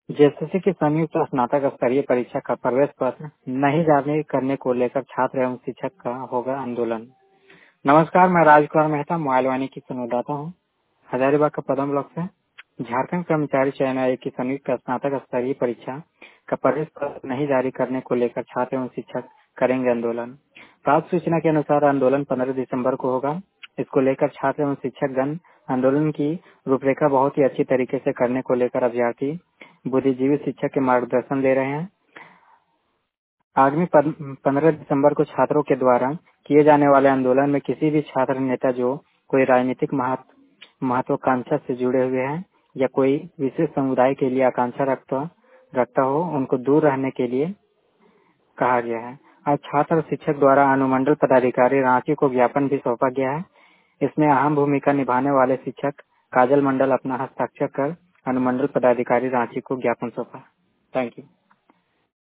JSSC की संयुक्त स्नातक स्तरीय परीक्षा का प्रवेश पत्र नहीं जारी करने को लेकर छात्र एवं शिक्षक का होगा आंदोलन। नमस्कार, मैं राजकुमार मेहता मोबाइल वाणी की संवाददाता हूँ हजारीबाग का पदम ब्लॉक से। झारखंड कर्मचारी चयन आयोग की संयुक्त स्नातक स्तरीय परीक्षा का प्रवेश पत्र नहीं जारी करने को लेकर छात्र एवं शिक्षक करेंगे आंदोलन। प्राप्त सूचना के अनुसार आंदोलन 15 दिसंबर को होगा। इसको लेकर छात्र एवं शिक्षक गण आंदोलन की रूपरेखा बहुत ही अच्छी तरीके से करने को लेकर अभ्यर्थी बुद्धिजीवी शिक्षक के मार्गदर्शन ले रहे हैं। आगामी 15 दिसंबर को छात्रों के द्वारा किए जाने वाले आंदोलन में किसी भी छात्र नेता जो कोई राजनीतिक महत्वाकांक्षा से जुड़े हुए हैं या कोई विशेष समुदाय के लिए आकांक्षा रखता हो, उनको दूर रहने के लिए कहा गया है। आज छात्र और शिक्षक द्वारा अनुमंडल पदाधिकारी रांची को ज्ञापन भी सौंपा गया है। इसमें अहम भूमिका निभाने वाले शिक्षक काजल मंडल अपना हस्ताक्षर कर अनुमंडल पदाधिकारी रांची को ज्ञापन सौंपा। Thank you.